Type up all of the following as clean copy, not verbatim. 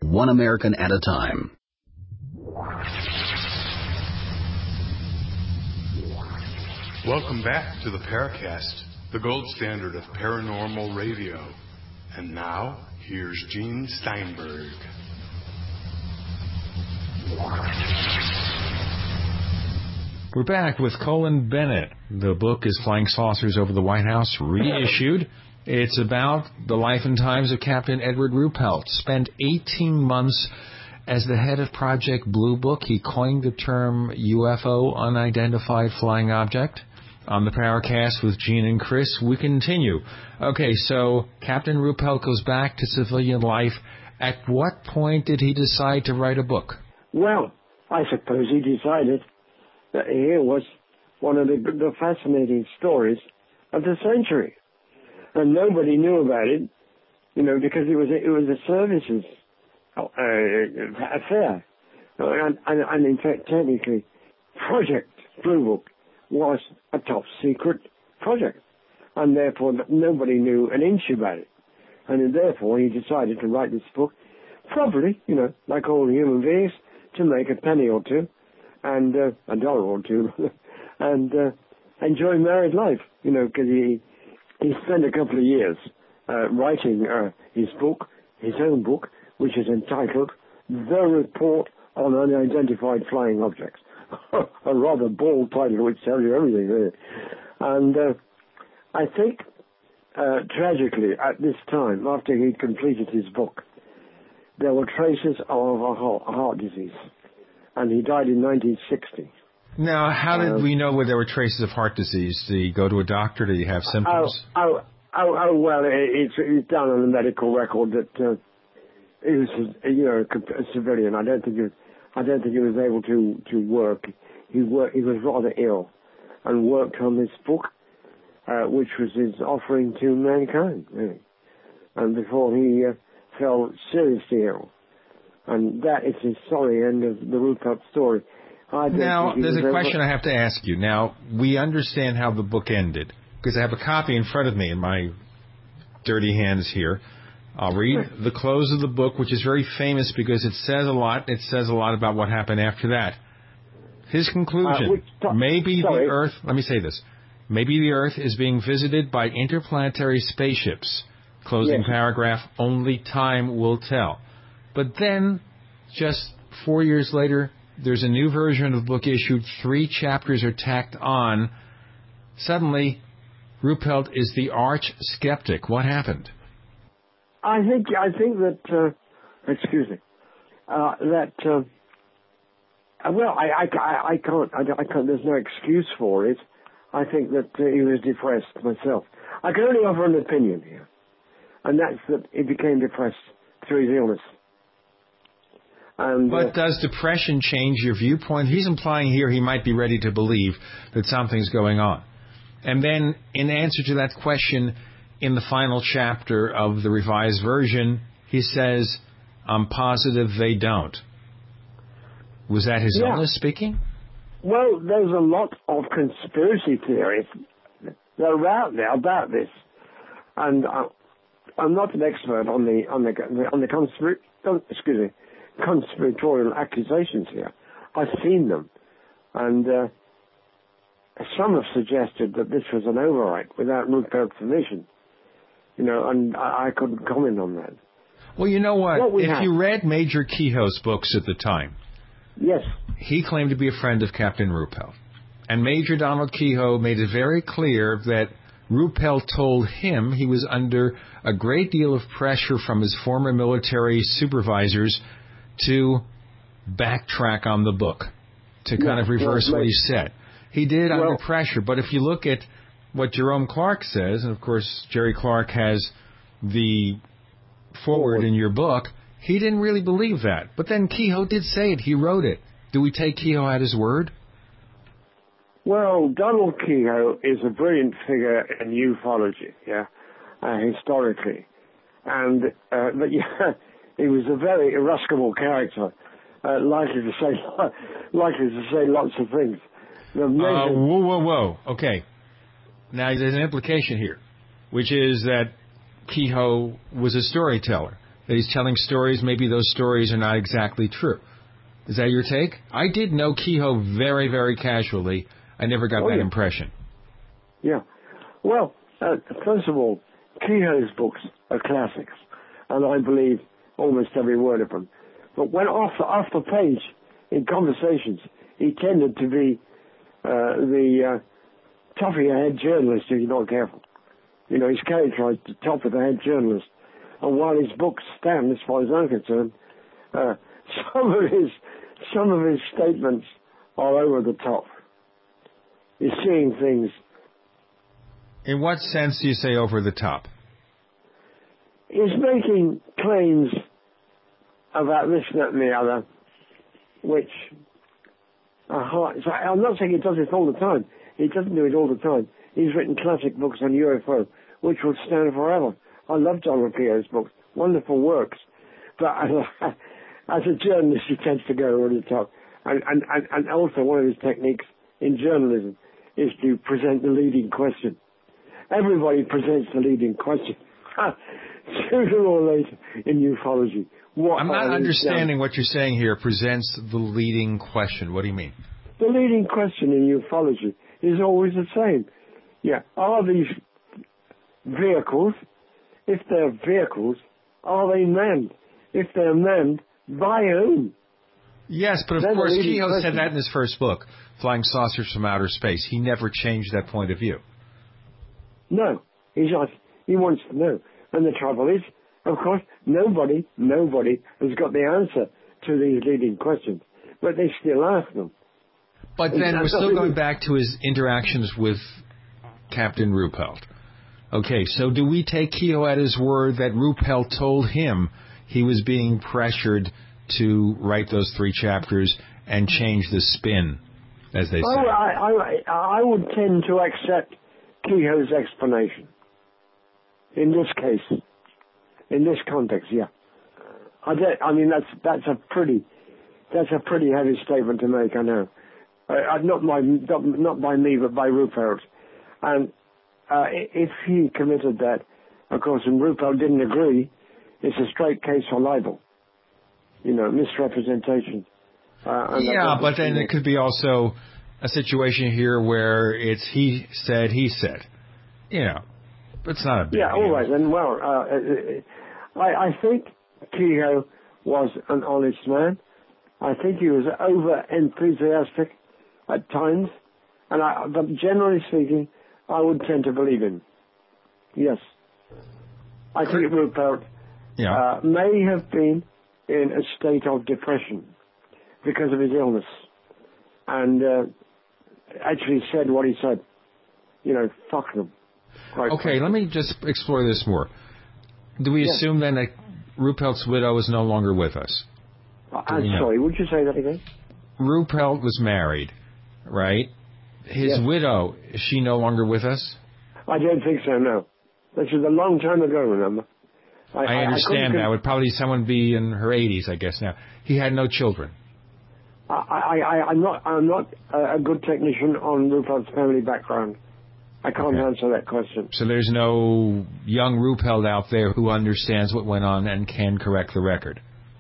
one American at a time. Welcome back to the Paracast, the gold standard of paranormal radio. And now, here's Gene Steinberg. We're back with Colin Bennett. The book is Flying Saucers Over the White House, reissued. It's about the life and times of Captain Edward Ruppelt. Spent 18 months as the head of Project Blue Book. He coined the term UFO, unidentified flying object. On the Paracast with Gene and Chris, we continue. Okay, so Captain Ruppelt goes back to civilian life. At what point did he decide to write a book? Well, I suppose he decided that here was one of the fascinating stories of the century. And nobody knew about it, because it was a services affair. And in fact, technically, Project Blue Book was a top secret project, and therefore nobody knew an inch about it. And therefore he decided to write this book, probably, like all human beings, to make a penny or two, and $1 or two, and enjoy married life, because he spent a couple of years writing his own book, which is entitled The Report on Unidentified Flying Objects. A rather bald title which tells you everything, really. And I think, tragically, at this time, after he'd completed his book, there were traces of a heart disease. And he died in 1960. Now, how did we know where there were traces of heart disease? Did he go to a doctor? Did he have symptoms? Well, it's done on the medical record that he was, a civilian. I don't think he was able to work. He was rather ill, and worked on this book, which was his offering to mankind, really. And before he fell seriously ill, and that is the sorry end of the Ruppelt story. Now, there's a question I have to ask you. Now, we understand how the book ended, because I have a copy in front of me in my dirty hands here. I'll read the close of the book, which is very famous because it says a lot. It says a lot about what happened after that. His conclusion, maybe the Earth, let me say this, maybe the Earth is being visited by interplanetary spaceships. Closing paragraph, only time will tell. But then, just 4 years later, there's a new version of the book issued. 3 chapters are tacked on. Suddenly, Ruppelt is the arch skeptic. What happened? I think that excuse me, that well, I can't. There's no excuse for it. I think that he was depressed myself. I can only offer an opinion here, and that's that he became depressed through his illness. And, but does depression change your viewpoint? He's implying here he might be ready to believe that something's going on. And then, in answer to that question, in the final chapter of the revised version, he says, I'm positive they don't. Was that his illness speaking? Well, there's a lot of conspiracy theories that are out there about this. And I'm not an expert on the conspiratorial accusations here. I've seen them. And some have suggested that this was an overwrite without Ruppelt's permission. And I couldn't comment on that. Well, you know what? If you read Major Keyhoe's books at the time, yes, he claimed to be a friend of Captain Ruppelt. And Major Donald Keyhoe made it very clear that Ruppelt told him he was under a great deal of pressure from his former military supervisors to backtrack on the book, to kind of reverse what he said. He did under pressure, but if you look at what Jerome Clark says, and of course Jerry Clark has the forward in your book, he didn't really believe that. But then Keyhoe did say it. He wrote it. Do we take Keyhoe at his word? Well, Donald Keyhoe is a brilliant figure in ufology, historically. And, but he was a very irascible character, likely to say lots of things. Whoa. Okay. Now, there's an implication here, which is that Keyhoe was a storyteller. that he's telling stories. Maybe those stories are not exactly true. Is that your take? I did know Kehoe very, very casually. I never got that impression. Yeah. Well, first of all, Kehoe's books are classics, and I believe almost every word of them. But when off the page, in conversations, he tended to be the top-of-your-head journalist if you're not careful. You know, he's characterized the top-of-the-head journalist. And while his books stand, as far as I'm concerned, some of his statements are over the top. He's seeing things. In what sense do you say over the top? He's making claims about this, that, and the other, which are hard. So I'm not saying he does it all the time. He doesn't do it all the time. He's written classic books on UFO, which will stand forever. I love Donald Kehoe's books, wonderful works. But as a journalist, he tends to go over the top. And also one of his techniques in journalism is to present the leading question. Everybody presents the leading question. Sooner or later in ufology. I'm not understanding what you're saying here. Presents the leading question. What do you mean? The leading question in ufology is always the same. Yeah. Are these vehicles, if they're vehicles, are they manned? If they're manned, by whom? Yes, but of course Kehoe said that in his first book, Flying Saucers from Outer Space. He never changed that point of view. No. He wants to know. And the trouble is, of course, nobody has got the answer to these leading questions. But they still ask them. But then we're still going back to his interactions with Captain Ruppelt. Okay, so do we take Kehoe at his word that Ruppelt told him he was being pressured to write those 3 chapters and change the spin, as they say? I would tend to accept Kehoe's explanation. In this case, in this context, yeah. I mean, that's a pretty heavy statement to make. I know, not by me, but by Ruppelt. And if he committed that, of course, and Ruppelt didn't agree, it's a straight case for libel. You know, misrepresentation. Yeah, but then it could be also a situation here where it's he said. You know, it's not a big deal. All right. And well, I think Kehoe was an honest man. I think he was over-enthusiastic at times. But generally speaking, I would tend to believe him. Yes. I think Ruppelt may have been in a state of depression because of his illness. And actually said what he said. You know, fuck them. Okay, let me just explore this more. Do we assume then that Ruppelt's widow is no longer with us? I'm sorry, would you say that again? Ruppelt was married, right? His widow, is she no longer with us? I don't think so, no. This was a long time ago, remember? I understand that. Would probably someone be in her 80s, I guess now. He had no children. I'm not a good technician on Ruppelt's family background. I can't answer that question. So there's no young Ruppelt out there who understands what went on and can correct the record?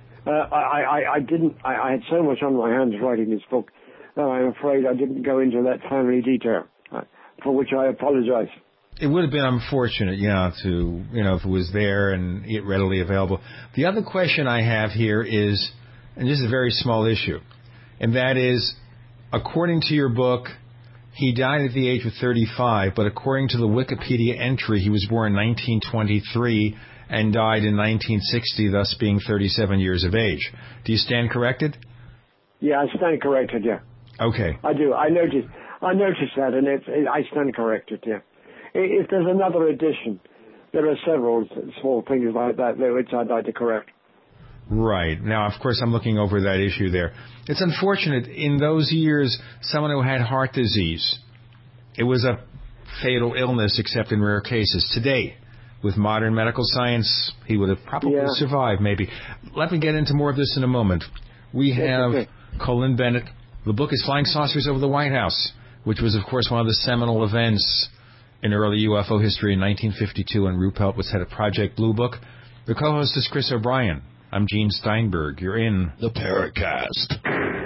I didn't. I had so much on my hands writing this book that I'm afraid I didn't go into that family detail, for which I apologize. It would have been unfortunate, if it was there and readily available. The other question I have here is, and this is a very small issue, and that is, according to your book, he died at the age of 35, but according to the Wikipedia entry, he was born in 1923 and died in 1960, thus being 37 years of age. Do you stand corrected? Yeah, I stand corrected, yeah. Okay. I do. I noticed that, and I stand corrected, yeah. If there's another edition, there are several small things like that which I'd like to correct. Right. Now, of course, I'm looking over that issue there. It's unfortunate. In those years, someone who had heart disease, it was a fatal illness except in rare cases. Today, with modern medical science, he would have probably survived, maybe. Let me get into more of this in a moment. We have Colin Bennett. The book is Flying Saucers Over the White House, which was, of course, one of the seminal events in early UFO history in 1952 when Ruppelt was head of Project Blue Book. The co-host is Chris O'Brien. I'm Gene Steinberg. You're in the Paracast.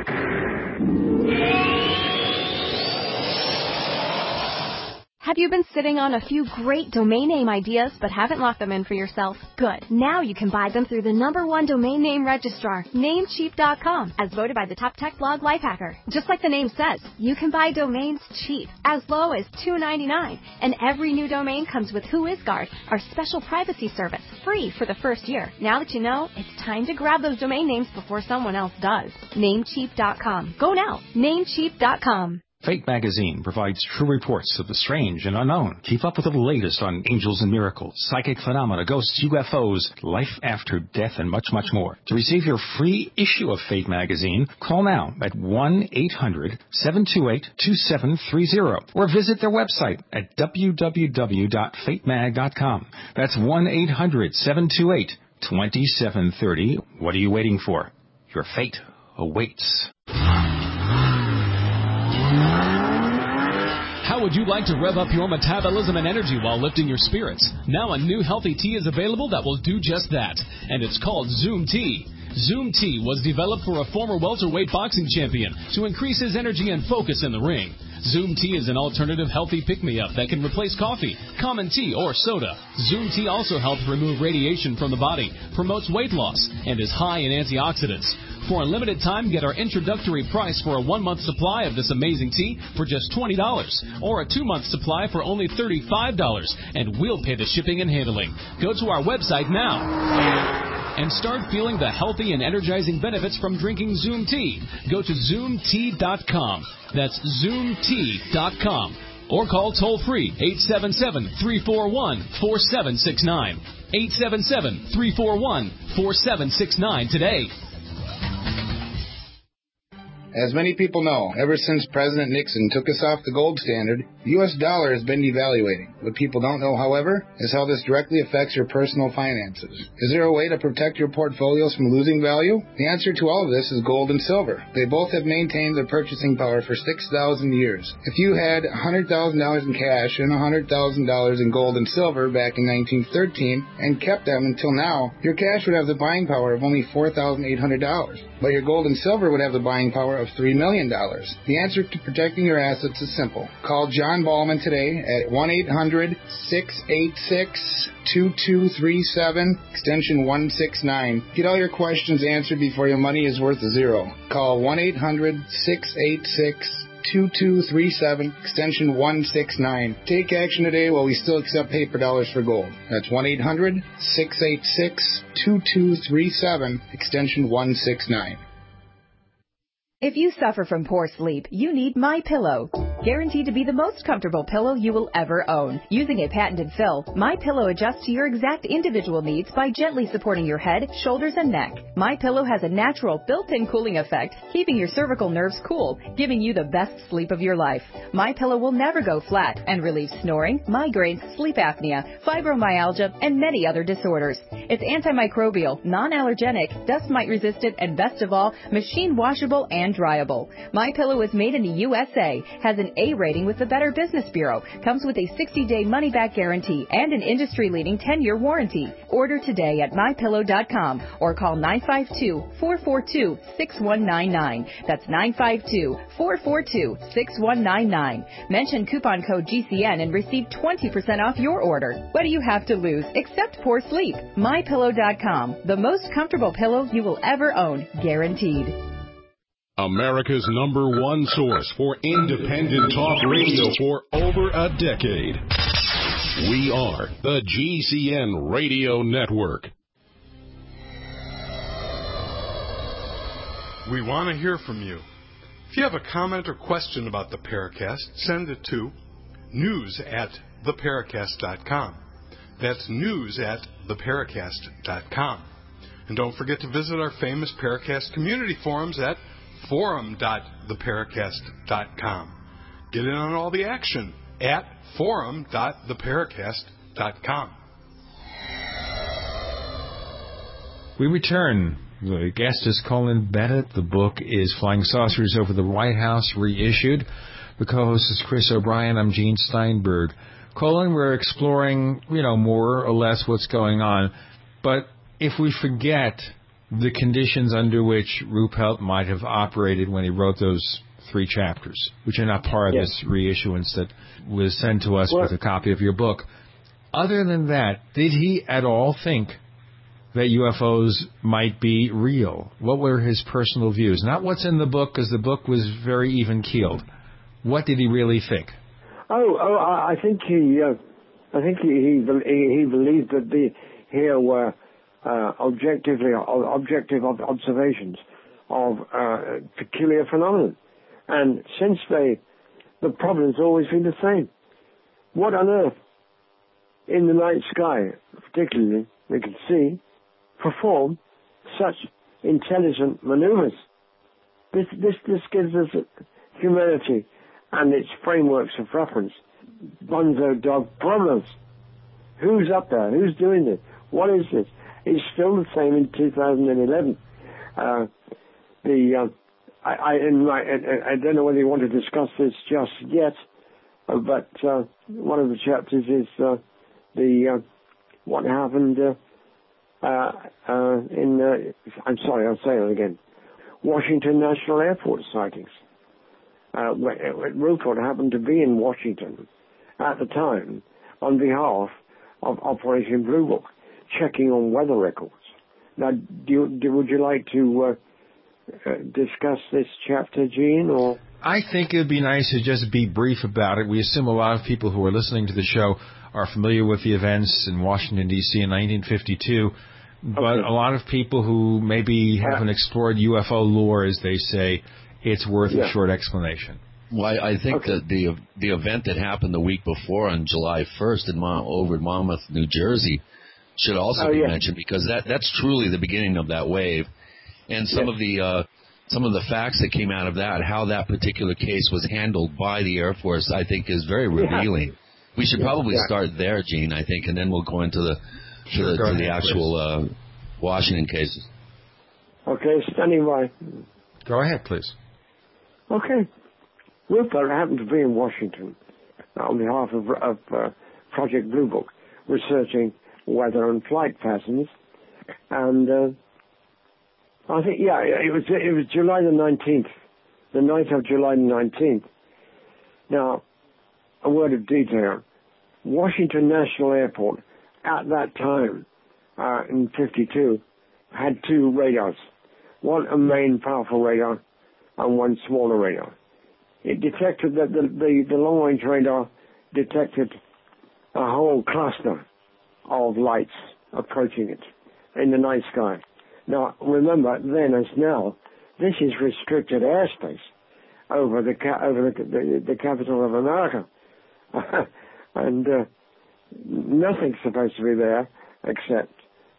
Have you been sitting on a few great domain name ideas but haven't locked them in for yourself? Good. Now you can buy them through the #1 domain name registrar, Namecheap.com, as voted by the top tech blog Lifehacker. Just like the name says, you can buy domains cheap, as low as $2.99. And every new domain comes with WhoisGuard, our special privacy service, free for the first year. Now that you know, it's time to grab those domain names before someone else does. Namecheap.com. Go now. Namecheap.com. Fate magazine provides true reports of the strange and unknown. Keep up with the latest on angels and miracles, psychic phenomena, ghosts, UFOs, life after death, and much, much more. To receive your free issue of Fate magazine, call now at 1-800-728-2730 or visit their website at www.fatemag.com. That's 1-800-728-2730. What are you waiting for? Your fate awaits. How would you like to rev up your metabolism and energy while lifting your spirits? Now a new healthy tea is available that will do just that, and it's called Zoom Tea. Zoom Tea was developed for a former welterweight boxing champion to increase his energy and focus in the ring. Zoom Tea is an alternative healthy pick-me-up that can replace coffee, common tea, or soda. Zoom Tea also helps remove radiation from the body, promotes weight loss, and is high in antioxidants. For a limited time, get our introductory price for a 1-month supply of this amazing tea for just $20, or a 2-month supply for only $35, and we'll pay the shipping and handling. Go to our website now and start feeling the healthy and energizing benefits from drinking Zoom Tea. Go to ZoomTea.com. That's ZoomTea.com. Or call toll-free 877-341-4769. 877-341-4769 today. As many people know, ever since President Nixon took us off the gold standard, the U.S. dollar has been devaluating. What people don't know, however, is how this directly affects your personal finances. Is there a way to protect your portfolios from losing value? The answer to all of this is gold and silver. They both have maintained their purchasing power for 6,000 years. If you had $100,000 in cash and $100,000 in gold and silver back in 1913 and kept them until now, your cash would have the buying power of only $4,800. But your gold and silver would have the buying power of $3 million. The answer to protecting your assets is simple. Call John Ballman today at 1-800-686-2237, extension 169. Get all your questions answered before your money is worth zero. Call 1-800-686-2237, extension 169. Take action today while we still accept paper dollars for gold. That's 1-800-686-2237, extension 169. If you suffer from poor sleep, you need MyPillow. Guaranteed to be the most comfortable pillow you will ever own. Using a patented fill, MyPillow adjusts to your exact individual needs by gently supporting your head, shoulders, and neck. MyPillow has a natural built-in cooling effect, keeping your cervical nerves cool, giving you the best sleep of your life. MyPillow will never go flat and relieve snoring, migraines, sleep apnea, fibromyalgia, and many other disorders. It's antimicrobial, non-allergenic, dust mite resistant, and best of all, machine washable and dryable. MyPillow is made in the USA, has an A rating with the Better Business Bureau, comes with a 60-day money-back guarantee and an industry-leading 10-year warranty. Order today at MyPillow.com or call 952-442-6199. That's 952-442-6199. Mention coupon code GCN and receive 20% off your order. What do you have to lose except poor sleep? MyPillow.com, the most comfortable pillow you will ever own, guaranteed. America's #1 source for independent talk radio for over a decade. We are the GCN Radio Network. We want to hear from you. If you have a comment or question about the Paracast, send it to news@theparacast.com. That's news@theparacast.com. And don't forget to visit our famous Paracast community forums at forum.theparacast.com. Get in on all the action at forum.theparacast.com. We return. The guest is Colin Bennett. The book is Flying Saucers Over the White House, reissued. The co-host is Chris O'Brien. I'm Gene Steinberg. Colin, we're exploring, more or less what's going on. But if we forget the conditions under which Ruppelt might have operated when he wrote those 3 chapters, which are not part of this reissuance that was sent to us with a copy of your book, other than that, did he at all think that UFOs might be real? What were his personal views? Not what's in the book, because the book was very even-keeled. What did he really think? I think he believed that here were objective observations of peculiar phenomenon, and since the problem's always been the same. What on earth in the night sky, particularly, we can see perform such intelligent maneuvers? This gives us humanity and its frameworks of reference bonzo dog problems. Who's up there? Who's doing this? What is this? It's still the same in 2011. I don't know whether you want to discuss this just yet, but one of the chapters is what happened I'm sorry, I'll say it again. Washington National Airport sightings. Ruppelt happened to be in Washington at the time on behalf of Operation Blue Book, checking on weather records. Now, would you like to discuss this chapter, Gene? Or I think it would be nice to just be brief about it. We assume a lot of people who are listening to the show are familiar with the events in Washington, D.C. in 1952, but a lot of people who maybe haven't explored UFO lore, as they say, it's worth a short explanation. Well, I think that the event that happened the week before on July 1st over in Monmouth, New Jersey, should also be mentioned, because that's truly the beginning of that wave. And some of the facts that came out of that, how that particular case was handled by the Air Force, I think is very revealing. We should probably start there, Gene, I think, and then we'll go into the actual Washington cases. Okay, standing by. Go ahead, please. Okay. Ruppelt happened to be in Washington on behalf of Project Blue Book, researching weather and flight patterns, and I think it was July the 19th, the night of July the 19th. Now, a word of detail: Washington National Airport at that time in '52 had 2 radars, one a main powerful radar and one smaller radar. It detected that the long-range radar detected a whole cluster of lights approaching it in the night sky. Now, remember, then as now, this is restricted airspace over the capital of America, and nothing's supposed to be there except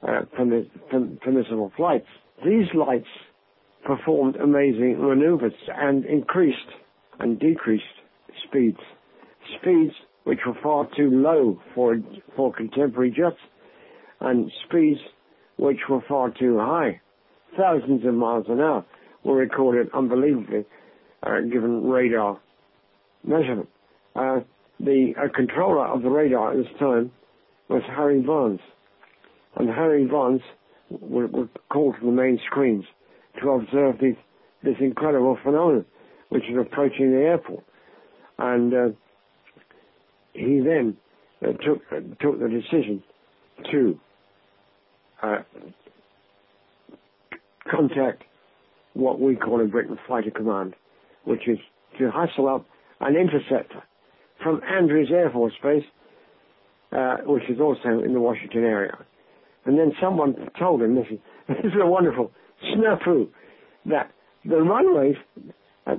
permissible flights. These lights performed amazing maneuvers and increased and decreased speeds which were far too low for contemporary jets, and speeds which were far too high. Thousands of miles an hour were recorded unbelievably, given radar measurement. The controller of the radar at this time was Harry Barnes, and Harry Barnes was called to the main screens to observe this incredible phenomenon which is approaching the airport. And he then took the decision to contact what we call in Britain Fighter Command, which is to hustle up an interceptor from Andrews Air Force Base, which is also in the Washington area. And then someone told him, this is a wonderful snafu, that the runways at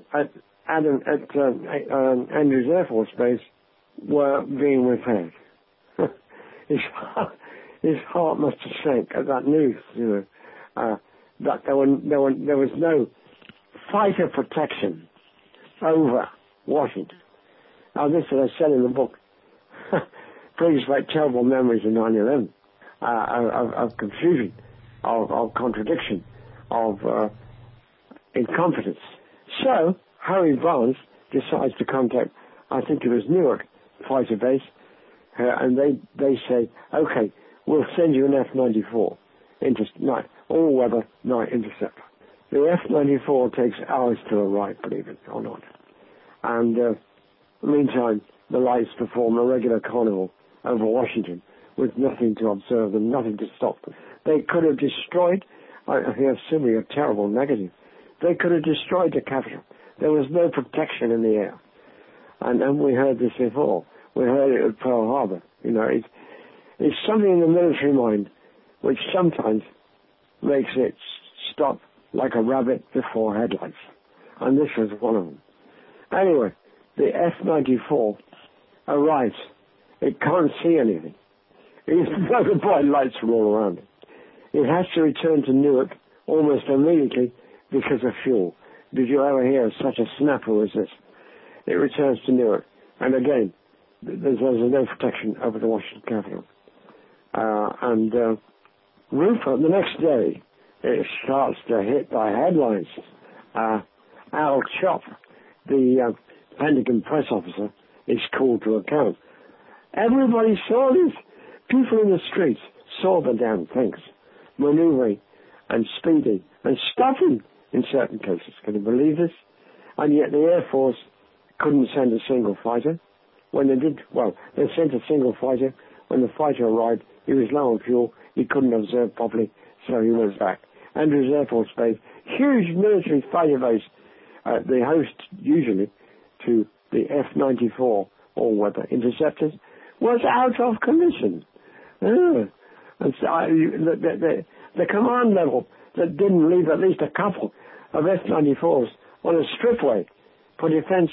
Andrews Air Force Base were being repaired. His heart must have sank at that news, that there was no fighter protection over Washington. Now, this, as I said in the book, brings back terrible memories of 9/11, of confusion, of contradiction, of incompetence. So, Harry Barnes decides to contact, I think it was Newark Fighter Base, and they say, okay, we'll send you an F-94, all-weather night interceptor. The F-94 takes hours to arrive, believe it or not. And meantime, the lights perform a regular carnival over Washington with nothing to observe them, nothing to stop them. They could have destroyed, I have simply a terrible negative, they could have destroyed the Capitol. There was no protection in the air. And we heard this before. We heard it at Pearl Harbor. It's something in the military mind which sometimes makes it stop like a rabbit before headlights. And this was one of them. Anyway, the F-94 arrives. It can't see anything. Even though the bright lights are all around it. It has to return to Newark almost immediately because of fuel. Did you ever hear of such a snapper as this? It returns to Newark. And again, there's no protection over the Washington Capitol. Rupert, the next day, it starts to hit the headlines. Al Chop, the Pentagon press officer, is called to account. Everybody saw this. People in the streets saw the damn things, maneuvering and speeding and stopping in certain cases. Can you believe this? And yet the Air Force couldn't send a single fighter. When they did, they sent a single fighter. When the fighter arrived, he was low on fuel. He couldn't observe properly, so he was back. Andrews Air Force Base, huge military fighter base, the host usually to the F-94 all-weather interceptors, was out of commission. And so the command level that didn't leave at least a couple of F-94s on a stripway for defense,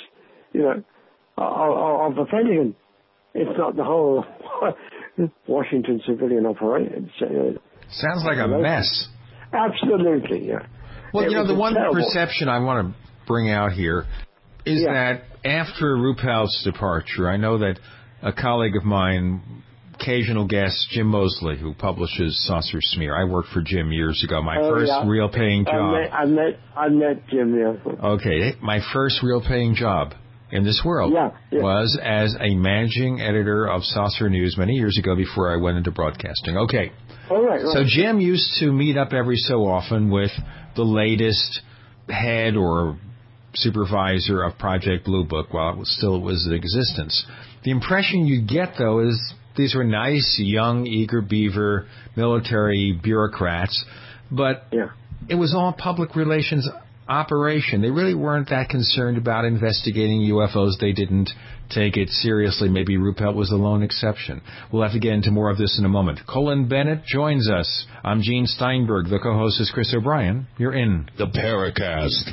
of the Pentagon. It's not the whole Washington civilian operation. Sounds like a mess. Absolutely, yeah. Well, the one perception I want to bring out here is that after Ruppel's departure, I know that a colleague of mine, occasional guest Jim Mosley, who publishes Saucer Smear. I worked for Jim years ago. My first real paying job. I met Jim, Okay, my first real paying job in this world was as a managing editor of Saucer News many years ago before I went into broadcasting. Okay. All right. So Jim used to meet up every so often with the latest head or supervisor of Project Blue Book while it was in existence. The impression you get, though, is these were nice, young, eager beaver military bureaucrats, but it was all public relations operation. They really weren't that concerned about investigating UFOs. They didn't take it seriously. Maybe Ruppel was the lone exception. We'll have to get into more of this in a moment. Colin Bennett joins us. I'm Gene Steinberg. The co-host is Chris O'Brien. You're in the Paracast.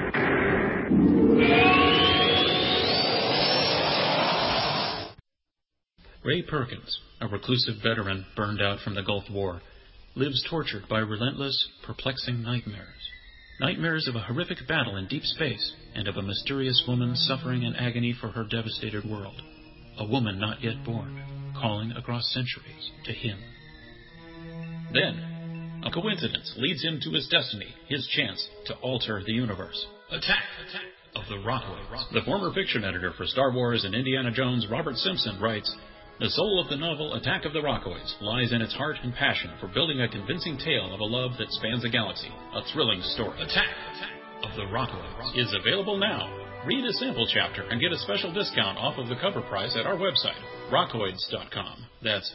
Ray Perkins, a reclusive veteran burned out from the Gulf War, lives tortured by relentless, perplexing nightmares. Nightmares of a horrific battle in deep space and of a mysterious woman suffering in agony for her devastated world. A woman not yet born, calling across centuries to him. Then, a coincidence leads him to his destiny, his chance to alter the universe. Attack of the Rockoids. The former fiction editor for Star Wars and Indiana Jones, Robert Simpson, writes, "The soul of the novel Attack of the Rockoids lies in its heart and passion for building a convincing tale of a love that spans a galaxy, a thrilling story. Attack of the Rockoids is available now. Read a sample chapter and get a special discount off of the cover price at our website, rockoids.com. That's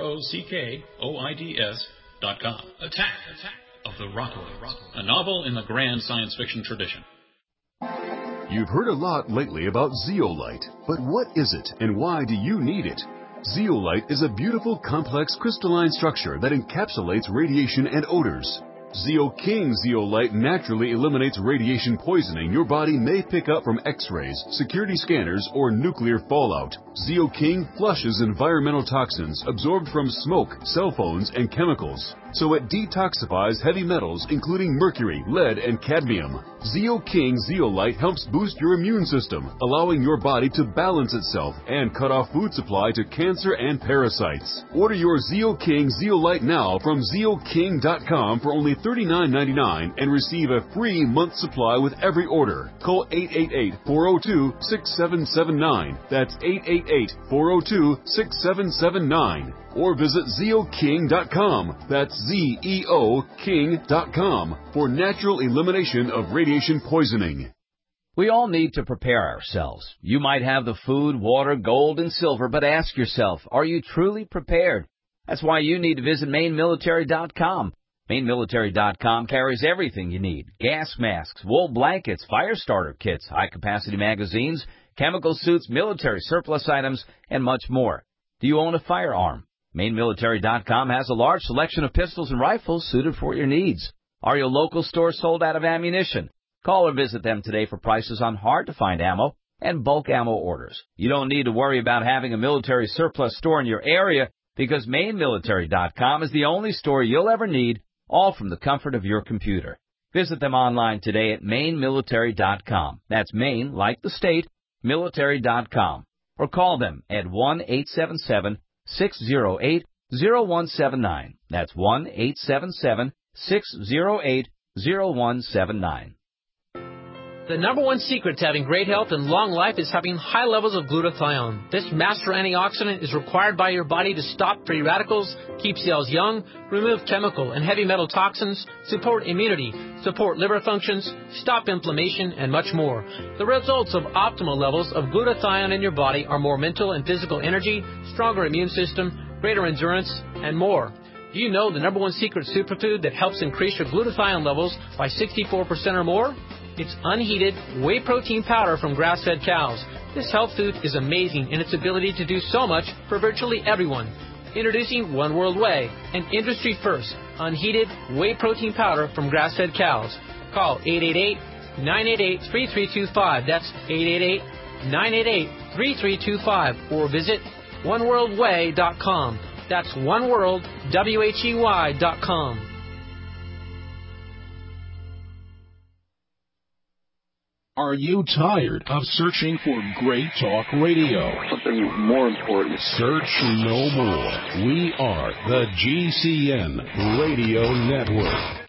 ROCKOIDS.com. Attack of the Rockoids, a novel in the grand science fiction tradition." You've heard a lot lately about zeolite, but what is it and why do you need it? Zeolite is a beautiful, complex crystalline structure that encapsulates radiation and odors. ZeoKing zeolite naturally eliminates radiation poisoning your body may pick up from X-rays, security scanners, or nuclear fallout. ZeoKing flushes environmental toxins absorbed from smoke, cell phones, and chemicals. So it detoxifies heavy metals including mercury, lead, and cadmium. ZeoKing zeolite helps boost your immune system, allowing your body to balance itself and cut off food supply to cancer and parasites. Order your ZeoKing zeolite now from ZeoKing.com for only $39.99 and receive a free month supply with every order. Call 888-402-6779. That's 888-402-6779. or visit ZeoKing.com. That's ZEO King.com for natural elimination of radiation poisoning. We all need to prepare ourselves. You might have the food, water, gold, and silver, but ask yourself, are you truly prepared? That's why you need to visit MaineMilitary.com. MaineMilitary.com carries everything you need. Gas masks, wool blankets, fire starter kits, high-capacity magazines, chemical suits, military surplus items, and much more. Do you own a firearm? MaineMilitary.com has a large selection of pistols and rifles suited for your needs. Are your local stores sold out of ammunition? Call or visit them today for prices on hard-to-find ammo and bulk ammo orders. You don't need to worry about having a military surplus store in your area because MaineMilitary.com is the only store you'll ever need, all from the comfort of your computer. Visit them online today at MaineMilitary.com. That's Maine, like the state, military.com. Or call them at 1-877-608-0179. That's 1-877-608-0179. The number one secret to having great health and long life is having high levels of glutathione. This master antioxidant is required by your body to stop free radicals, keep cells young, remove chemical and heavy metal toxins, support immunity, support liver functions, stop inflammation, and much more. The results of optimal levels of glutathione in your body are more mental and physical energy, stronger immune system, greater endurance, and more. Do you know the number one secret superfood that helps increase your glutathione levels by 64% or more? It's unheated whey protein powder from grass-fed cows. This health food is amazing in its ability to do so much for virtually everyone. Introducing One World Whey, an industry-first, unheated whey protein powder from grass-fed cows. Call 888-988-3325. That's 888-988-3325. Or visit oneworldwhey.com. That's oneworldwhey.com. Are you tired of searching for great talk radio? Something more important. Search no more. We are the GCN Radio Network.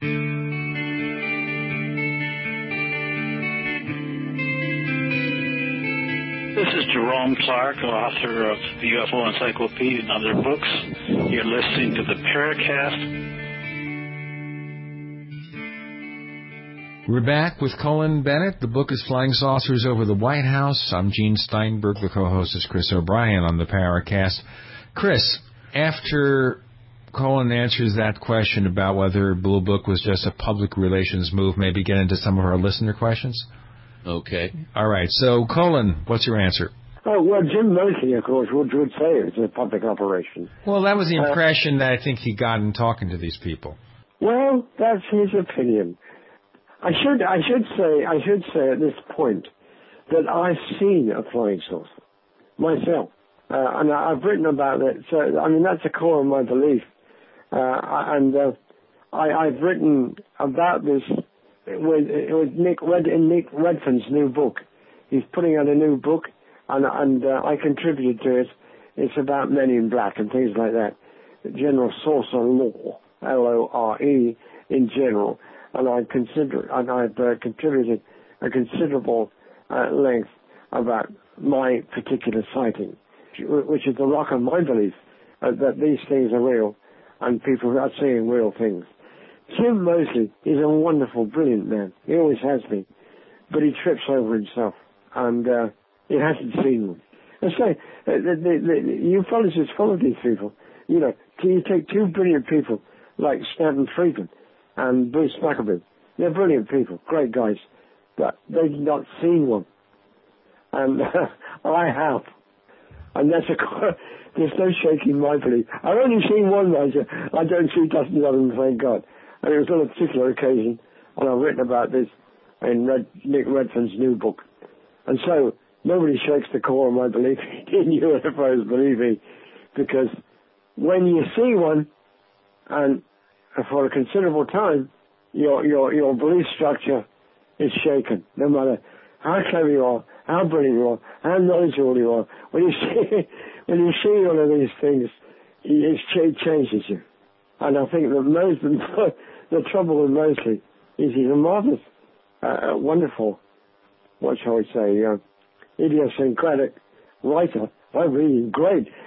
This is Jerome Clark, author of the UFO Encyclopedia and other books. You're listening to the Paracast. We're back with Colin Bennett. The book is Flying Saucers Over the White House. I'm Gene Steinberg. The co-host is Chris O'Brien on the Paracast. Chris, after Colin answers that question about whether Blue Book was just a public relations move, maybe get into some of our listener questions? Okay. All right. So, Colin, what's your answer? Oh, well, Jim Moseley, of course, would say it was a public operation. Well, that was the impression that I think he got in talking to these people. Well, that's his opinion. I should say at this point that I've seen a flying saucer myself, and I've written about it. So I mean that's the core of my belief, I've written about this with Nick Redfern's new book. He's putting out a new book, and I contributed to it. It's about Men in Black and things like that. General Saucer Law, LORE in general. And I've contributed a considerable length about my particular sighting, which is the rock of my belief that these things are real and people are seeing real things. Jim Moseley is a wonderful, brilliant man. He always has been. But he trips over himself, and he hasn't seen one. I say, the ufologists follow these people. You know, you take two brilliant people like Stanton Friedman and Bruce Maccabee. They're brilliant people, great guys, but they've not seen one. And I have. And there's no shaking my belief. I've only seen one Major. I don't see dozens of them, thank God. And it was on a particular occasion, and I've written about this in Nick Redfern's new book. And so, nobody shakes the core of my belief in UFOs, believe me, because when you see one, and for a considerable time, your belief structure is shaken. No matter how clever you are, how brilliant you are, how knowledgeable you are, when you see all of these things, it changes you. And I think that the trouble with Moseley is he's a marvelous, wonderful, what shall we say, idiosyncratic writer. I read him great,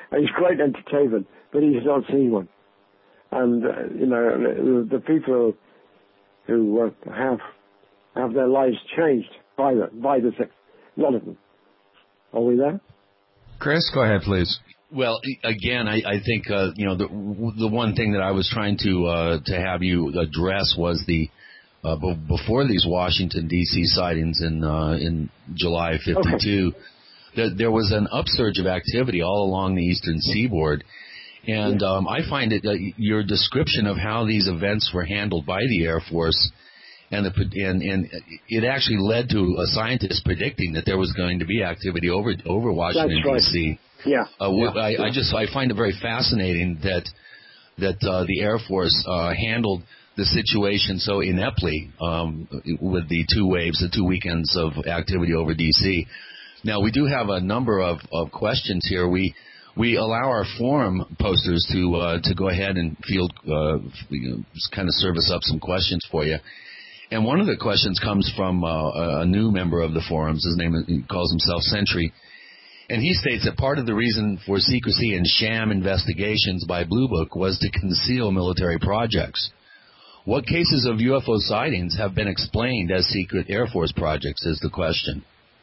And it's great entertainment, but he's not seen one. And, the people who have their lives changed by the thing, a lot of them. Are we there? Chris, go ahead, please. Well, again, I think the one thing that I was trying to have you address was the before these Washington D.C. sightings in July of '52, that there was an upsurge of activity all along the eastern seaboard, and I find your description of how these events were handled by the Air Force. And it actually led to a scientist predicting that there was going to be activity over Washington D.C. Yeah. I find it very fascinating that the Air Force handled the situation so ineptly with the two waves, the 2 weekends of activity over D.C. Now we do have a number of questions here. We allow our forum posters to go ahead and field kind of service up some questions for you. And one of the questions comes from a new member of the forums. He calls himself Sentry. And he states that part of the reason for secrecy and sham investigations by Blue Book was to conceal military projects. What cases of UFO sightings have been explained as secret Air Force projects is the question.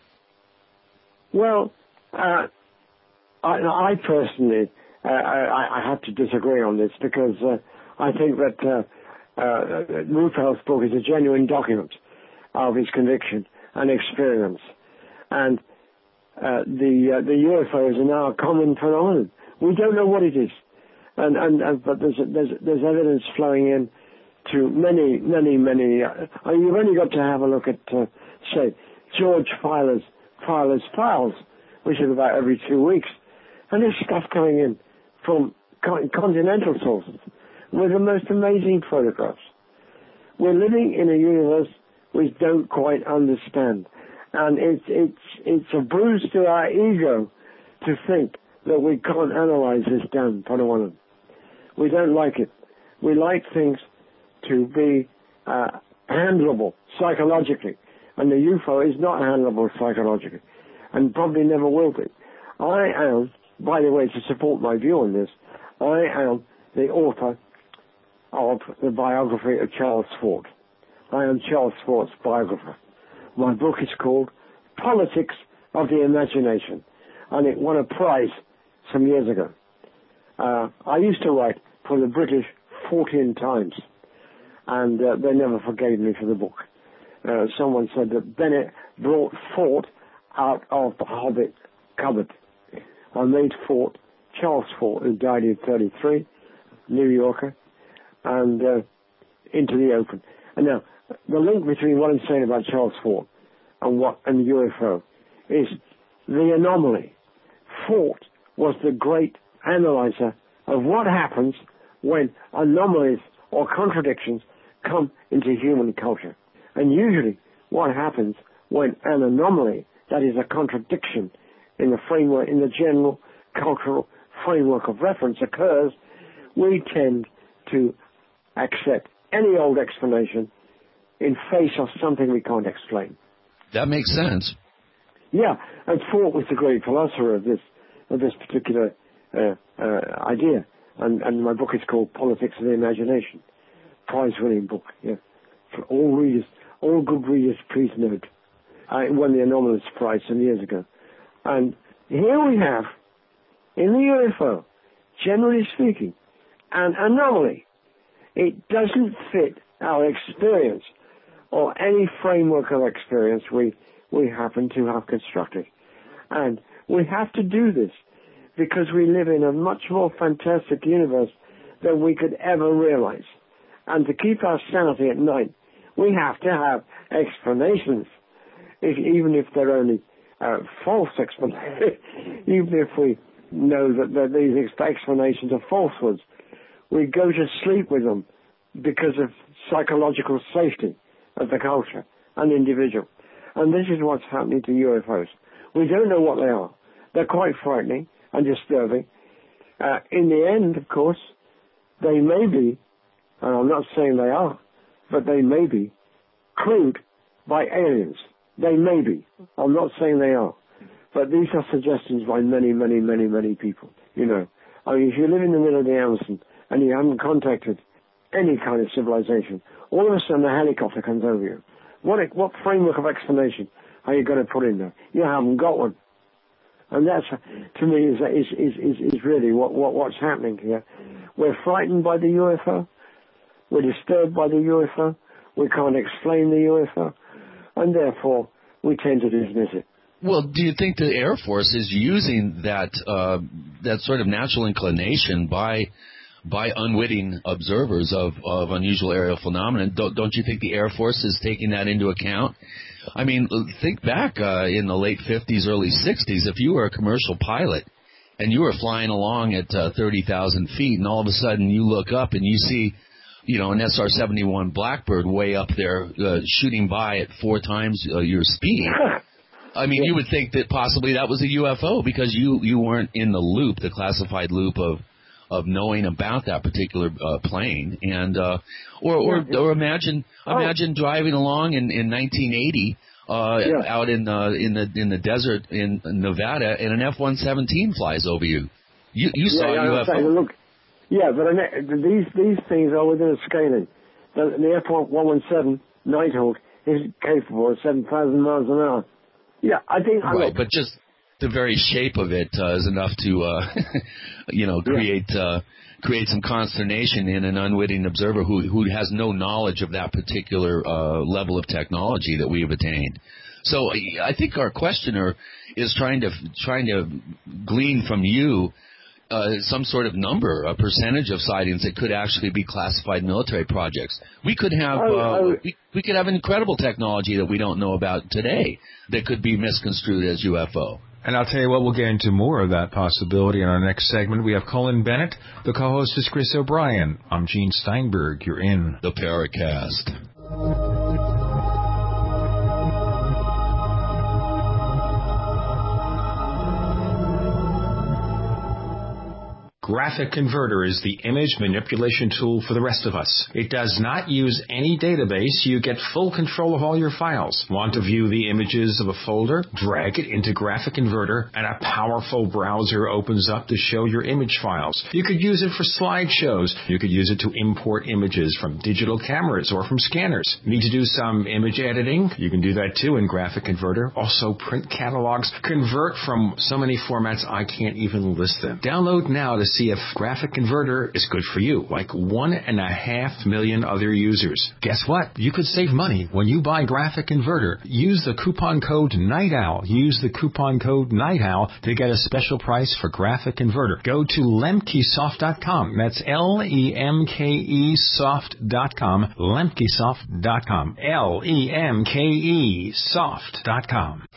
Well, I personally, I have to disagree on this because I think that Rupel's book is a genuine document of his conviction and experience, and the UFOs are now a common phenomenon. We don't know what it is, but there's evidence flowing in to many. You've only got to have a look at say George Filer's files, which is about every 2 weeks, and there's stuff coming in from continental sources with the most amazing photographs. We're living in a universe we don't quite understand, and it's a bruise to our ego to think that we can't analyze this damn phenomenon. We don't like it. We like things to be handleable psychologically, and the UFO is not handleable psychologically, and probably never will be. I am, by the way, to support my view on this, I am the author of the biography of Charles Fort. I am Charles Fort's biographer. My book is called Politics of the Imagination, and it won a prize some years ago. I used to write for the British 14 times, and they never forgave me for the book. Someone said that Bennett brought Fort out of the Hobbit cupboard. I made Fort, Charles Fort, who died in 1933, New Yorker, and into the open. And now, the link between what I'm saying about Charles Fort and the UFO is the anomaly. Fort was the great analyzer of what happens when anomalies or contradictions come into human culture. And usually, what happens when an anomaly, that is a contradiction in the framework, in the general cultural framework of reference occurs, we tend to accept any old explanation in face of something we can't explain. That makes sense. Yeah, and Fort was the great philosopher of this particular idea, and my book is called Politics of the Imagination, prize-winning book. Yeah, for all readers, all good readers, please note, I won the Anomalous Prize some years ago, and here we have in the UFO, generally speaking, an anomaly. It doesn't fit our experience or any framework of experience we happen to have constructed. And we have to do this because we live in a much more fantastic universe than we could ever realize. And to keep our sanity at night, we have to have explanations, even if they're only false explanations. Even if we know that these explanations are falsehoods, we go to sleep with them because of psychological safety of the culture and individual. And this is what's happening to UFOs. We don't know what they are. They're quite frightening and disturbing. In the end, of course, they may be, and I'm not saying they are, but they may be crewed by aliens. They may be. I'm not saying they are. But these are suggestions by many, many, many, many people. you know. I mean, if you live in the middle of the Amazon and you haven't contacted any kind of civilization, all of a sudden a helicopter comes over you. What framework of explanation are you going to put in there? You haven't got one. And that's, to me, is really what's happening here. We're frightened by the UFO. We're disturbed by the UFO. We can't explain the UFO. And therefore, we tend to dismiss it. Well, do you think the Air Force is using that sort of natural inclination by unwitting observers of unusual aerial phenomena? Don't you think the Air Force is taking that into account? I mean, think back in the late 50s, early 60s, if you were a commercial pilot and you were flying along at 30,000 feet and all of a sudden you look up and you see, you know, an SR-71 Blackbird way up there shooting by at 4 times your speed. I mean, you would think that possibly that was a UFO because you weren't in the loop, the classified loop of knowing about that particular plane, and or imagine driving along in 1980 out in the desert in Nevada, and an F-117 flies over you. You saw a UFO. Look, yeah, but these things are within a scaling. The F-117 Nighthawk is capable of 7,000 miles an hour. Yeah, I think. Right, but just the very shape of it is enough to, create some consternation in an unwitting observer who has no knowledge of that particular level of technology that we have attained. So I think our questioner is trying to glean from you some sort of number, a percentage of sightings that could actually be classified military projects. We could have we could have incredible technology that we don't know about today that could be misconstrued as UFO. And I'll tell you what, we'll get into more of that possibility in our next segment. We have Colin Bennett. The co-host is Chris O'Brien. I'm Gene Steinberg. You're in the Paracast. Graphic Converter is the image manipulation tool for the rest of us. It does not use any database. You get full control of all your files. Want to view the images of a folder? Drag it into Graphic Converter, and a powerful browser opens up to show your image files. You could use it for slideshows. You could use it to import images from digital cameras or from scanners. Need to do some image editing? You can do that too in Graphic Converter. Also print catalogs. Convert from so many formats I can't even list them. Download now to see if Graphic Converter is good for you, like 1.5 million other users. Guess what? You could save money when you buy Graphic Converter. Use the coupon code Night Owl. Use the coupon code Night Owl to get a special price for Graphic Converter. Go to lemkesoft.com. That's LEMKEsoft.com. Lemkesoft.com. LEMKEsoft.com.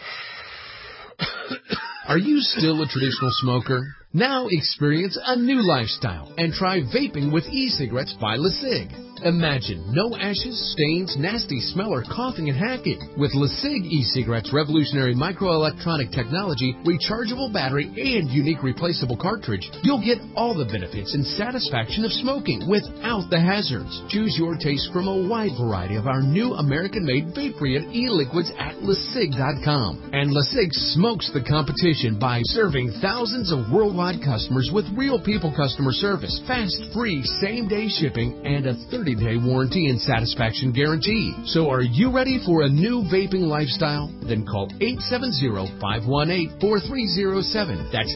Are you still a traditional smoker? Now experience a new lifestyle and try vaping with e-cigarettes by LeSig. Imagine no ashes, stains, nasty smell, or coughing and hacking. With LeSig e-cigarettes' revolutionary microelectronic technology, rechargeable battery, and unique replaceable cartridge, you'll get all the benefits and satisfaction of smoking without the hazards. Choose your taste from a wide variety of our new American-made vape-free e-liquids at LeSig.com. And LeSig smokes the competition by serving thousands of worldwide customers with real people customer service, fast, free, same-day shipping, and a 30-day warranty and satisfaction guarantee. So are you ready for a new vaping lifestyle? Then call 870-518-4307. That's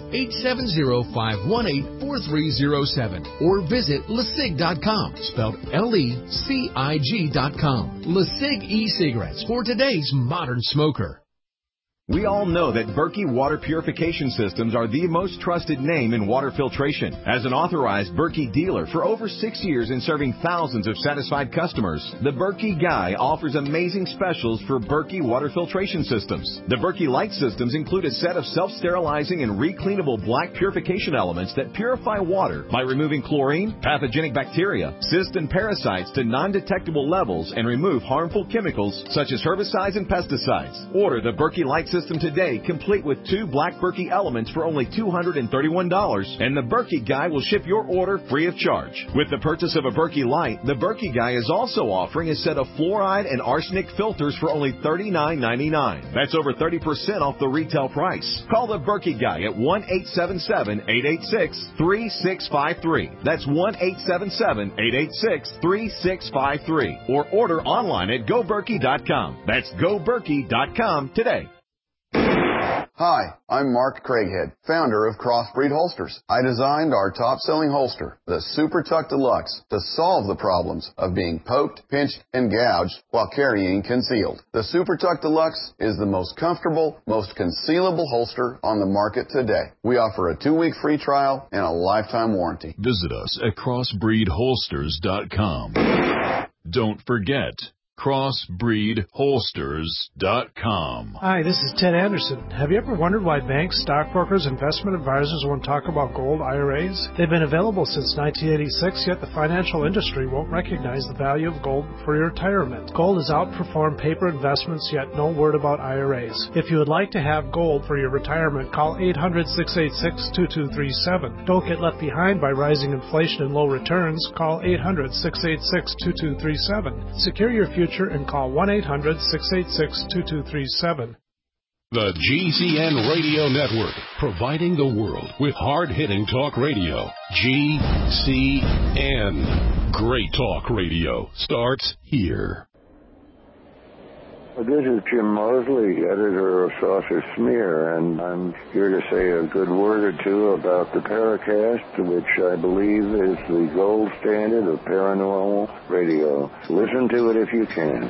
870-518-4307. Or visit LeSig.com, spelled LECIG.com. LeSig e-cigarettes for today's modern smoker. We all know that Berkey Water Purification Systems are the most trusted name in water filtration. As an authorized Berkey dealer for over 6 years and serving thousands of satisfied customers, the Berkey Guy offers amazing specials for Berkey Water Filtration Systems. The Berkey Light Systems include a set of self-sterilizing and recleanable black purification elements that purify water by removing chlorine, pathogenic bacteria, cysts, and parasites to non-detectable levels and remove harmful chemicals such as herbicides and pesticides. Order the Berkey Light system today, complete with 2 Black Berkey elements for only $231, and the Berkey Guy will ship your order free of charge. With the purchase of a Berkey Light, the Berkey Guy is also offering a set of fluoride and arsenic filters for only $39.99. That's over 30% off the retail price. Call the Berkey Guy at 1-877-886-3653. That's 1-877-886-3653. Or order online at GoBerkey.com. That's GoBerkey.com today. Hi, I'm Mark Craighead, founder of Crossbreed Holsters. I designed our top-selling holster, the Super Tuck Deluxe, to solve the problems of being poked, pinched, and gouged while carrying concealed. The Super Tuck Deluxe is the most comfortable, most concealable holster on the market today. We offer a 2-week free trial and a lifetime warranty. Visit us at crossbreedholsters.com. Don't forget, crossbreedholsters.com. Hi, this is Ted Anderson. Have you ever wondered why banks, stockbrokers, investment advisors won't talk about gold IRAs? They've been available since 1986, yet the financial industry won't recognize the value of gold for your retirement. Gold has outperformed paper investments, yet no word about IRAs. If you would like to have gold for your retirement, call 800-686-2237. Don't get left behind by rising inflation and low returns. Call 800-686-2237. Secure your future and call 1-800-686-2237. The GCN Radio Network, providing the world with hard-hitting talk radio. GCN. Great talk radio starts here. This is Jim Mosley, editor of Saucer Smear, and I'm here to say a good word or two about the Paracast, which I believe is the gold standard of paranormal radio. Listen to it if you can.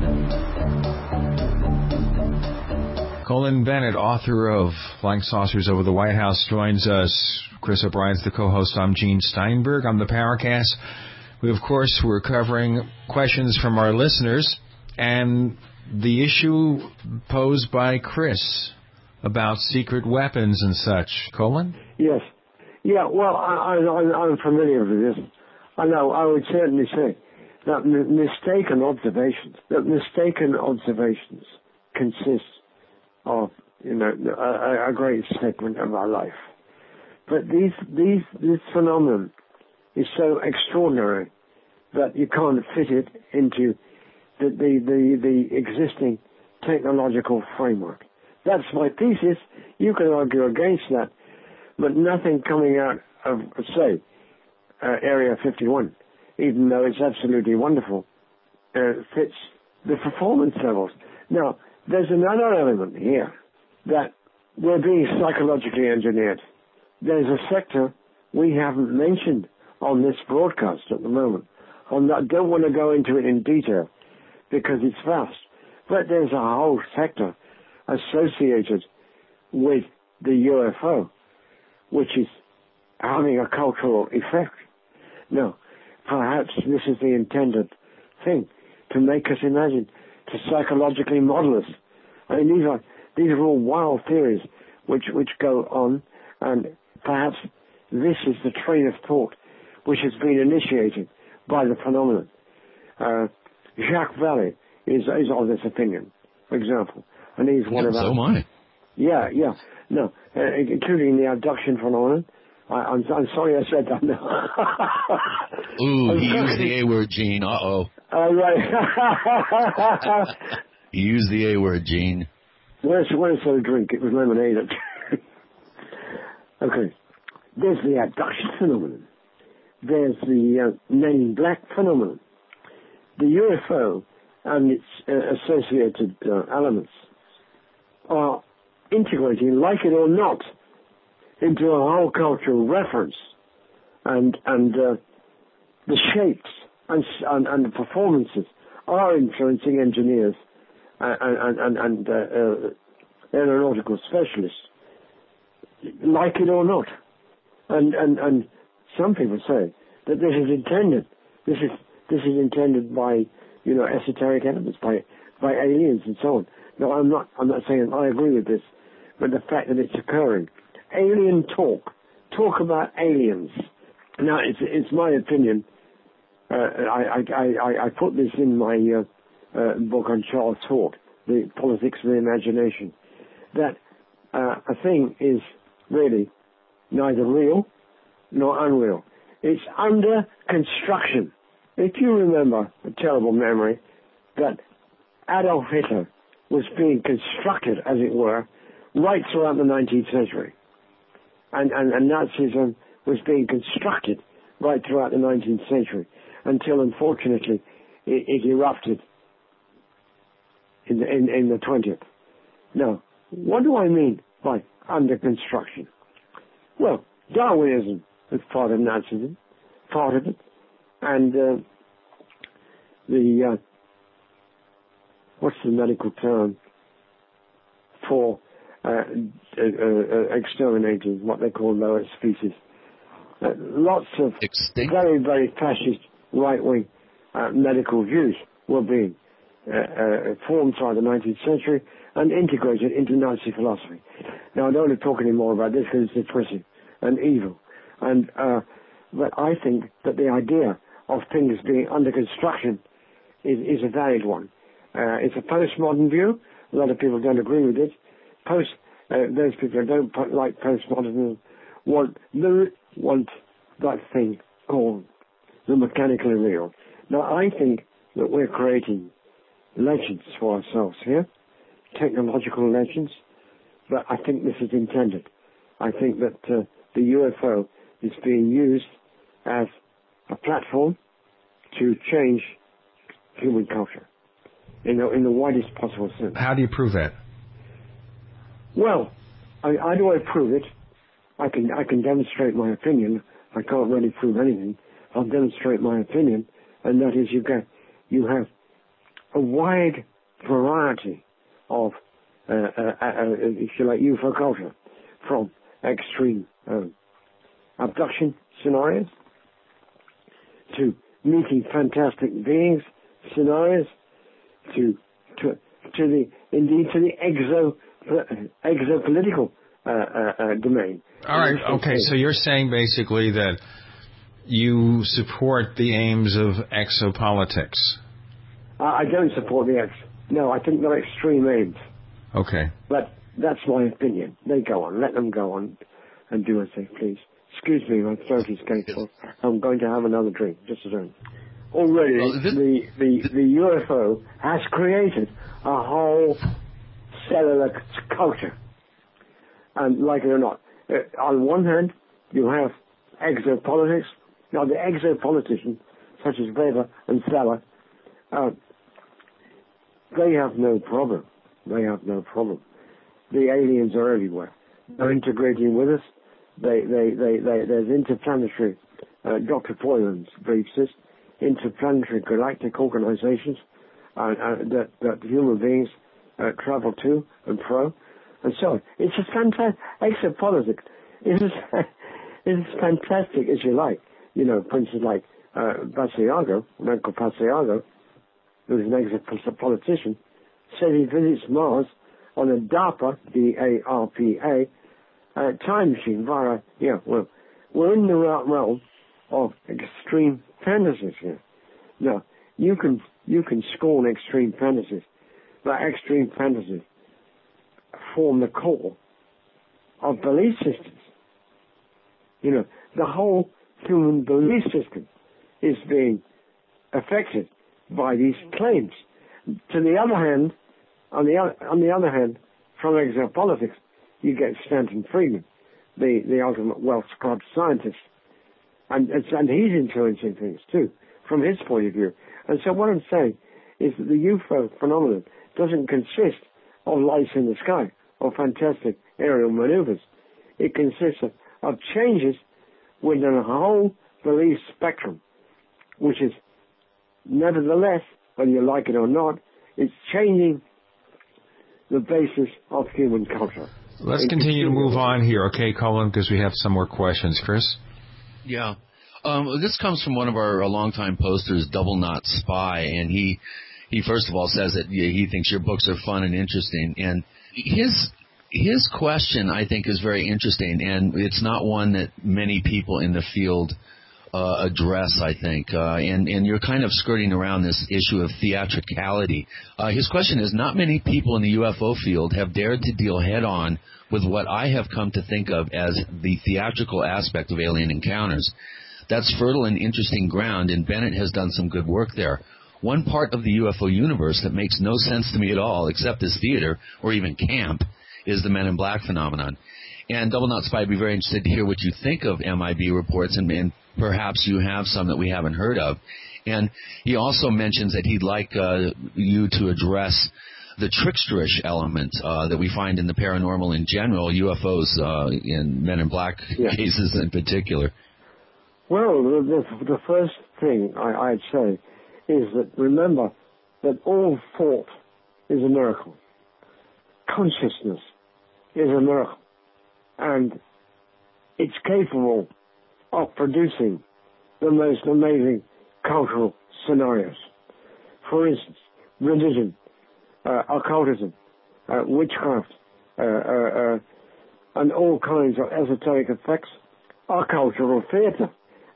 Colin Bennett, author of Flying Saucers Over the White House, joins us. Chris O'Brien's the co-host. I'm Gene Steinberg. I'm the Paracast. We're covering questions from our listeners, and the issue posed by Chris about secret weapons and such. Colin? Yes. Yeah, well, I'm familiar with this. I know, I would certainly say that mistaken observations consist of, a great segment of our life. But this phenomenon is so extraordinary that you can't fit it into the existing technological framework. That's my thesis. You can argue against that, but nothing coming out of, say, Area 51, even though it's absolutely wonderful, fits the performance levels. Now, there's another element here that we're being psychologically engineered. There's a sector we haven't mentioned on this broadcast at the moment. I don't want to go into it in detail because it's vast. But there's a whole sector associated with the UFO, which is having a cultural effect. Now, perhaps this is the intended thing, to make us imagine, to psychologically model us. I mean, these are all wild theories which go on, and perhaps this is the train of thought which has been initiated by the phenomenon. Jacques Vallée is of this opinion, for example, and he's one of our... So am I. Yeah. No, including the abduction phenomenon. I'm sorry I said that now. Ooh, he used the A word, Gene. Uh-oh. Right. He used the A word, Gene. When I said a drink, it was lemonade. Okay. There's the abduction phenomenon. There's the Men in Black phenomenon. The UFO and its associated elements are integrating, like it or not, into a whole cultural reference, and the shapes and the performances are influencing engineers and aeronautical specialists, like it or not. And some people say that this is intended. This is intended by esoteric elements, by aliens and so on. No, I'm not saying I agree with this, but the fact that it's occurring. Alien talk about aliens. Now, it's my opinion. I put this in my book on Charles Hort, The Politics of the Imagination, that a thing is really neither real nor unreal. It's under construction. If you remember a terrible memory that Adolf Hitler was being constructed, as it were, right throughout the 19th century. And Nazism was being constructed right throughout the 19th century until, unfortunately, it erupted in the 20th. Now, what do I mean by under construction? Well, Darwinism is part of Nazism, part of it, and what's the medical term for exterminating what they call lower species? Lots of very, very fascist right-wing medical views were being formed throughout the 19th century and integrated into Nazi philosophy. Now, I don't want to talk any more about this because it's depressing and evil. And but I think that the idea of things being under construction is a valid one. It's a postmodern view. A lot of people don't agree with it. Those people who don't like postmodernism want that thing called the mechanically real. Now, I think that we're creating legends for ourselves here, technological legends, but I think this is intended. I think that the UFO is being used as a platform to change human culture in the widest possible sense. How do you prove that? Well, how do I prove it? I can demonstrate my opinion. I can't really prove anything. I'll demonstrate my opinion, and that is you have a wide variety of, if you like, UFO culture, from extreme abduction scenarios to meeting fantastic beings scenarios to the exopolitical domain. All right. Okay. So you're saying basically that you support the aims of exopolitics. I don't support the No, I think they're extreme aims. Okay. But that's my opinion. They go on. Let them go on and do as they please. Excuse me, my throat is going full. I'm going to have another drink. Just a drink. Already, the UFO has created a whole cellular culture. And like it or not, on one hand, you have exopolitics. Now, the exopoliticians, such as Weber and Feller, they have no problem. They have no problem. The aliens are everywhere. They're integrating with us. There's interplanetary, Dr. Poyman's believes this, interplanetary galactic organizations that human beings travel to and fro, and so on. It's a fantastic exopolitics. It's fantastic, as you like. You know, for instance, like Basiago, Michael Basiago, who's an exopolitician, said he visits Mars on a DARPA, D-A-R-P-A, time machine via, we're in the realm of extreme fantasies here. Now, you can scorn extreme fantasies, but extreme fantasies form the core of belief systems. You know, the whole human belief system is being affected by these claims. To the other hand, on the other hand, from exopolitics, you get Stanton Friedman, the ultimate Welsh club scientist, and he's influencing things too, from his point of view. And so what I'm saying is that the UFO phenomenon doesn't consist of lights in the sky or fantastic aerial maneuvers. It consists of changes within a whole belief spectrum, which is nevertheless, whether you like it or not, it's changing the basis of human culture. Let's continue to move on here, okay, Colin, because we have some more questions. Chris? Yeah. This comes from one of our longtime posters, Double Knot Spy, and he first of all says that he thinks your books are fun and interesting. And his question, I think, is very interesting, and it's not one that many people in the field address, I think, and you're kind of skirting around this issue of theatricality. His question is, not many people in the UFO field have dared to deal head-on with what I have come to think of as the theatrical aspect of alien encounters. That's fertile and interesting ground, and Bennett has done some good work there. One part of the UFO universe that makes no sense to me at all, except as theater or even camp, is the Men in Black phenomenon. And Double Knot Spy, I'd be very interested to hear what you think of MIB reports, and perhaps you have some that we haven't heard of. And he also mentions that he'd like you to address the tricksterish element that we find in the paranormal in general, UFOs in Men in Black cases in particular. Well, the first thing I'd say is that remember that all thought is a miracle. Consciousness is a miracle. And it's capable of producing the most amazing cultural scenarios. For instance, religion, occultism, witchcraft, and all kinds of esoteric effects are cultural theater.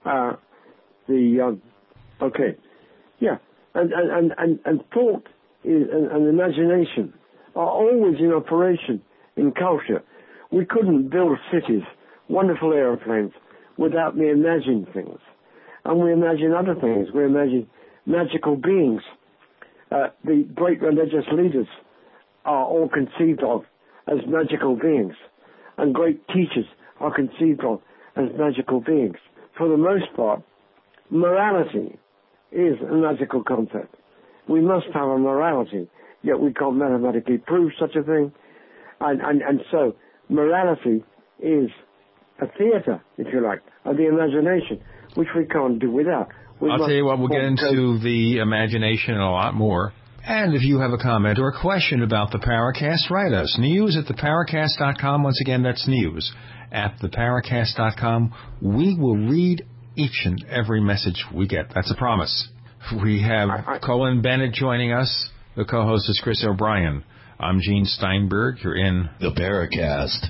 And thought and imagination are always in operation in culture. We couldn't build cities, wonderful aeroplanes, without we imagine things. And we imagine other things. We imagine magical beings. The great religious leaders are all conceived of as magical beings. And great teachers are conceived of as magical beings. For the most part, morality is a magical concept. We must have a morality, yet we can't mathematically prove such a thing. And so morality is a theater, if you like, of the imagination, which we can't do without. I'll tell you what, we'll get into the imagination and a lot more. And if you have a comment or a question about the Paracast, write us. news@theparacast.com. Once again, that's news@theparacast.com. We will read each and every message we get. That's a promise. We have Colin Bennett joining us. The co-host is Chris O'Brien. I'm Gene Steinberg. You're in the Paracast.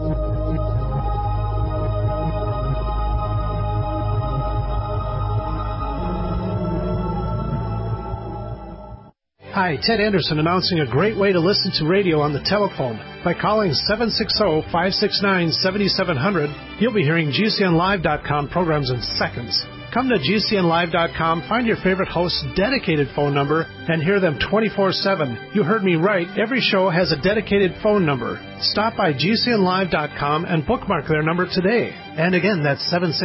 Hi, Ted Anderson announcing a great way to listen to radio on the telephone. By calling 760-569-7700, you'll be hearing GCNlive.com programs in seconds. Come to GCNlive.com, find your favorite host's dedicated phone number, and hear them 24/7. You heard me right. Every show has a dedicated phone number. Stop by GCNlive.com and bookmark their number today. And again, that's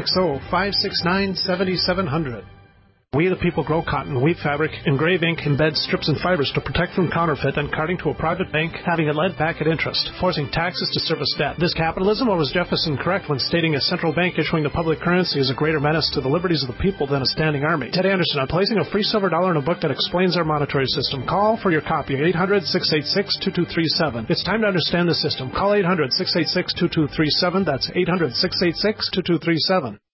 760-569-7700. We the people grow cotton, weave fabric, engrave ink, embed strips and fibers to protect from counterfeit and carting to a private bank, having it lent back at interest, forcing taxes to service debt. This capitalism, or was Jefferson correct when stating a central bank issuing the public currency is a greater menace to the liberties of the people than a standing army? Ted Anderson, I'm placing a free silver dollar in a book that explains our monetary system. Call for your copy, 800-686-2237. It's time to understand the system. Call 800-686-2237. That's 800-686-2237.